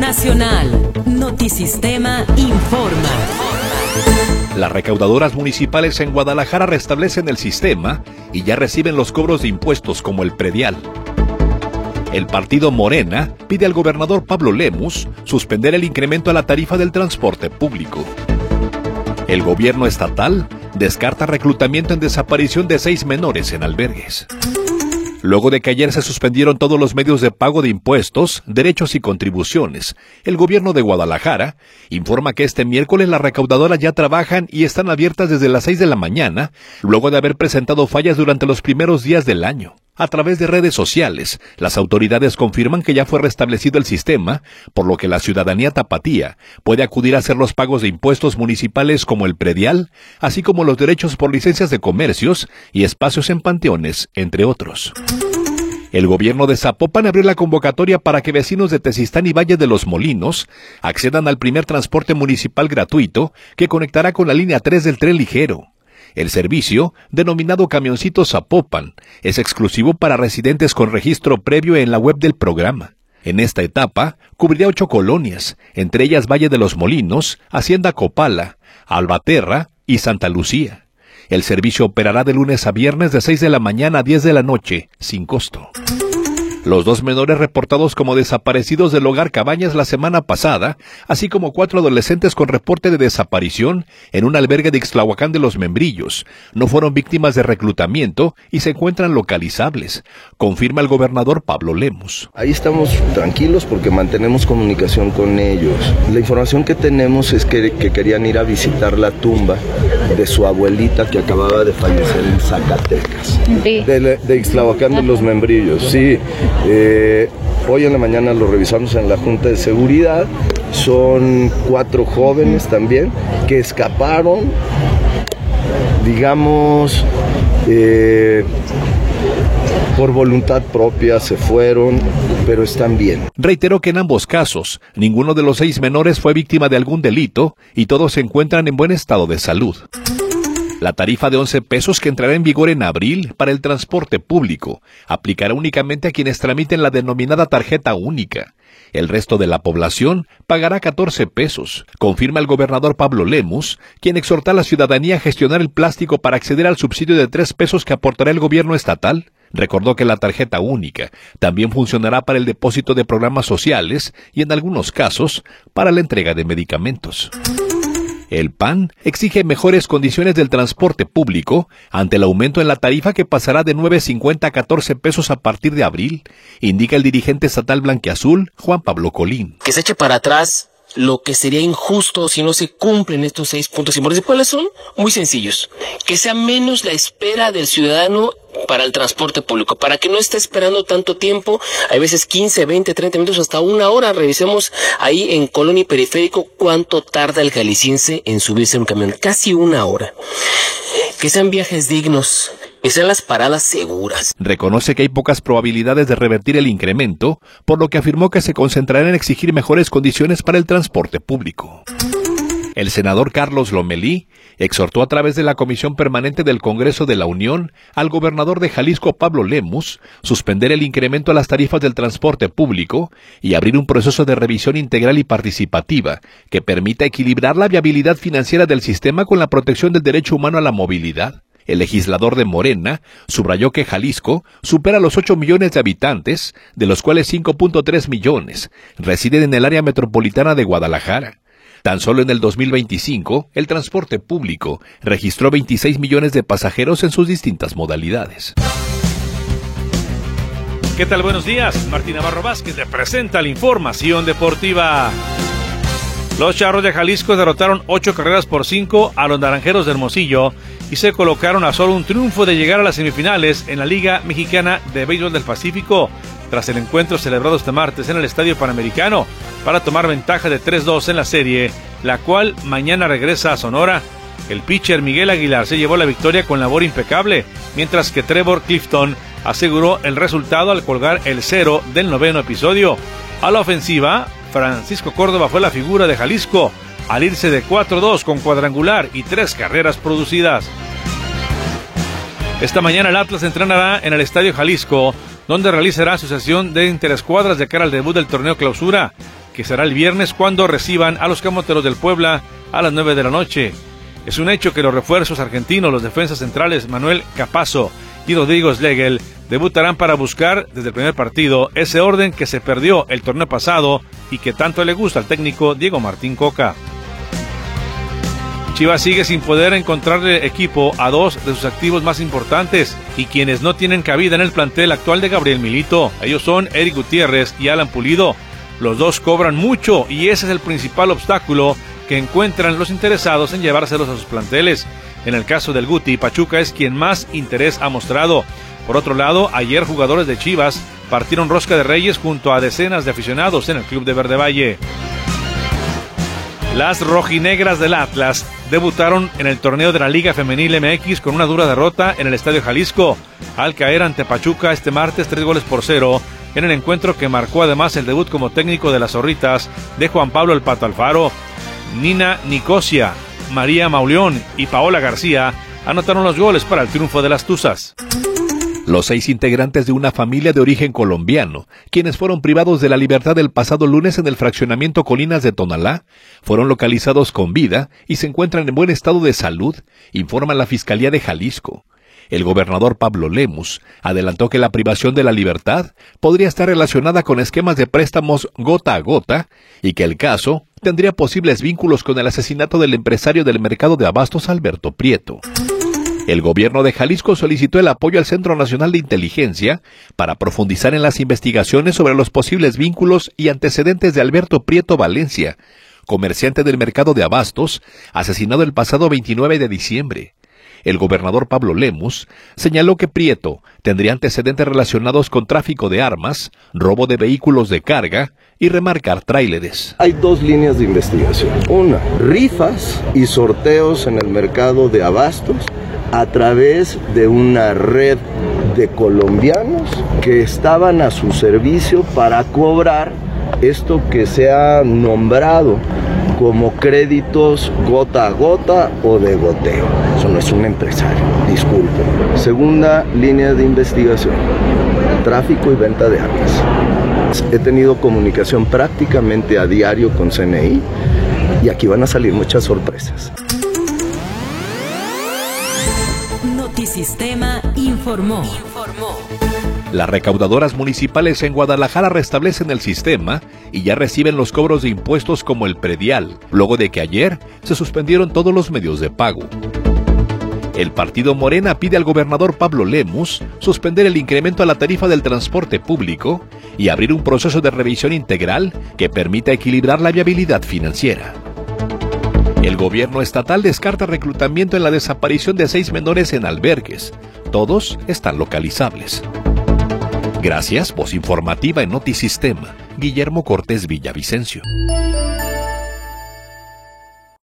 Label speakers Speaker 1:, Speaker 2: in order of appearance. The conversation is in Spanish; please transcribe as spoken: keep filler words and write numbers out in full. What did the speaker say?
Speaker 1: Nacional. Notisistema informa.
Speaker 2: Las recaudadoras municipales en Guadalajara restablecen el sistema y ya reciben los cobros de impuestos como el predial. El partido Morena pide al gobernador Pablo Lemus suspender el incremento a la tarifa del transporte público. El gobierno estatal descarta reclutamiento en desaparición de seis menores en albergues. Luego de que ayer se suspendieron todos los medios de pago de impuestos, derechos y contribuciones, el gobierno de Guadalajara informa que este miércoles las recaudadoras ya trabajan y están abiertas desde las seis de la mañana, luego de haber presentado fallas durante los primeros días del año. A través de redes sociales, las autoridades confirman que ya fue restablecido el sistema, por lo que la ciudadanía tapatía puede acudir a hacer los pagos de impuestos municipales como el predial, así como los derechos por licencias de comercios y espacios en panteones, entre otros. El gobierno de Zapopan abrió la convocatoria para que vecinos de Tezistán y Valle de los Molinos accedan al primer transporte municipal gratuito que conectará con la línea tres del tren ligero. El servicio, denominado Camioncito Zapopan, es exclusivo para residentes con registro previo en la web del programa. En esta etapa, cubrirá ocho colonias, entre ellas Valle de los Molinos, Hacienda Copala, Albaterra y Santa Lucía. El servicio operará de lunes a viernes de seis de la mañana a diez de la noche, sin costo. Los dos menores reportados como desaparecidos del hogar Cabañas la semana pasada, así como cuatro adolescentes con reporte de desaparición en un albergue de Ixtlahuacán de los Membrillos, no fueron víctimas de reclutamiento y se encuentran localizables, confirma el gobernador Pablo Lemus.
Speaker 3: Ahí estamos tranquilos porque mantenemos comunicación con ellos. La información que tenemos es que, que querían ir a visitar la tumba de su abuelita que acababa de fallecer en Zacatecas, de, de Ixtlahuacán de los Membrillos, sí. Eh, hoy en la mañana lo revisamos en la Junta de Seguridad. Son cuatro jóvenes también que escaparon, digamos, eh, por voluntad propia, se fueron, pero están bien.
Speaker 2: Reiteró que en ambos casos, ninguno de los seis menores fue víctima de algún delito y todos se encuentran en buen estado de salud. La tarifa de once pesos que entrará en vigor en abril para el transporte público aplicará únicamente a quienes tramiten la denominada tarjeta única. El resto de la población pagará catorce pesos, confirma el gobernador Pablo Lemus, quien exhorta a la ciudadanía a gestionar el plástico para acceder al subsidio de tres pesos que aportará el gobierno estatal. Recordó que la tarjeta única también funcionará para el depósito de programas sociales y en algunos casos para la entrega de medicamentos. El P A N exige mejores condiciones del transporte público ante el aumento en la tarifa que pasará de nueve cincuenta a catorce pesos a partir de abril, indica el dirigente estatal blanquiazul, Juan Pablo Colín.
Speaker 4: Que se eche para atrás lo que sería injusto si no se cumplen estos seis puntos importantes. ¿Cuáles son? Muy sencillos. Que sea menos la espera del ciudadano para el transporte público, para que no esté esperando tanto tiempo, hay veces quince, veinte, treinta minutos, hasta una hora. Revisemos ahí en Colonia y Periférico cuánto tarda el jalisciense en subirse a un camión, casi una hora. Que sean viajes dignos, que sean las paradas seguras.
Speaker 2: Reconoce que hay pocas probabilidades de revertir el incremento, por lo que afirmó que se concentrará en exigir mejores condiciones para el transporte público. El senador Carlos Lomelí exhortó a través de la Comisión Permanente del Congreso de la Unión al gobernador de Jalisco, Pablo Lemus, suspender el incremento a las tarifas del transporte público y abrir un proceso de revisión integral y participativa que permita equilibrar la viabilidad financiera del sistema con la protección del derecho humano a la movilidad. El legislador de Morena subrayó que Jalisco supera los ocho millones de habitantes, de los cuales cinco punto tres millones residen en el área metropolitana de Guadalajara. Tan solo en el dos mil veinticinco, el transporte público registró veintiséis millones de pasajeros en sus distintas modalidades.
Speaker 5: ¿Qué tal? Buenos días. Martín Navarro Vázquez le presenta la información deportiva. Los Charros de Jalisco derrotaron ocho carreras por cinco a los Naranjeros de Hermosillo y se colocaron a solo un triunfo de llegar a las semifinales en la Liga Mexicana de Béisbol del Pacífico, tras el encuentro celebrado este martes en el Estadio Panamericano, para tomar ventaja de tres dos en la serie, la cual mañana regresa a Sonora. El pitcher Miguel Aguilar se llevó la victoria con labor impecable, mientras que Trevor Clifton aseguró el resultado al colgar el cero del noveno episodio. A la ofensiva, Francisco Córdoba fue la figura de Jalisco, al irse de cuatro dos con cuadrangular y tres carreras producidas. Esta mañana el Atlas entrenará en el Estadio Jalisco, donde realizará su sesión de interescuadras de cara al debut del torneo Clausura. que será el viernes cuando reciban a los Camoteros del Puebla a las nueve de la noche. Es un hecho que los refuerzos argentinos, los defensas centrales Manuel Capazo y Rodrigo Schlegel, debutarán para buscar desde el primer partido ese orden que se perdió el torneo pasado y que tanto le gusta al técnico Diego Martín Coca. Chivas sigue sin poder encontrarle equipo a dos de sus activos más importantes y quienes no tienen cabida en el plantel actual de Gabriel Milito. Ellos son Eric Gutiérrez y Alan Pulido. Los dos cobran mucho y ese es el principal obstáculo que encuentran los interesados en llevárselos a sus planteles. En el caso del Guti, Pachuca es quien más interés ha mostrado. Por otro lado, ayer jugadores de Chivas partieron rosca de reyes junto a decenas de aficionados en el club de Verde Valle. Las rojinegras del Atlas debutaron en el torneo de la Liga Femenil M X con una dura derrota en el Estadio Jalisco, al caer ante Pachuca este martes tres goles por cero, en el encuentro que marcó además el debut como técnico de las zorritas de Juan Pablo El Pato Alfaro. Nina Nicosia, María Mauleón y Paola García anotaron los goles para el triunfo de las Tuzas.
Speaker 2: Los seis integrantes de una familia de origen colombiano, quienes fueron privados de la libertad el pasado lunes en el fraccionamiento Colinas de Tonalá, fueron localizados con vida y se encuentran en buen estado de salud, informa la Fiscalía de Jalisco. El gobernador Pablo Lemus adelantó que la privación de la libertad podría estar relacionada con esquemas de préstamos gota a gota y que el caso tendría posibles vínculos con el asesinato del empresario del mercado de abastos Alberto Prieto. El gobierno de Jalisco solicitó el apoyo al Centro Nacional de Inteligencia para profundizar en las investigaciones sobre los posibles vínculos y antecedentes de Alberto Prieto Valencia, comerciante del mercado de abastos, asesinado el pasado veintinueve de diciembre. El gobernador Pablo Lemus señaló que Prieto tendría antecedentes relacionados con tráfico de armas, robo de vehículos de carga y remarcar tráileres.
Speaker 3: Hay dos líneas de investigación. Una, rifas y sorteos en el mercado de abastos a través de una red de colombianos que estaban a su servicio para cobrar esto que se ha nombrado como créditos gota a gota o de goteo. Eso no es un empresario, disculpen. Segunda línea de investigación, tráfico y venta de armas. He tenido comunicación prácticamente a diario con C N I y aquí van a salir muchas sorpresas.
Speaker 1: Notisistema informó. Informó.
Speaker 2: Las recaudadoras municipales en Guadalajara restablecen el sistema y ya reciben los cobros de impuestos como el predial, luego de que ayer se suspendieron todos los medios de pago. El partido Morena pide al gobernador Pablo Lemus suspender el incremento a la tarifa del transporte público y abrir un proceso de revisión integral que permita equilibrar la viabilidad financiera. El gobierno estatal descarta reclutamiento en la desaparición de seis menores en albergues. Todos están localizables. Gracias, voz informativa en Notisistema. Guillermo Cortés Villavicencio.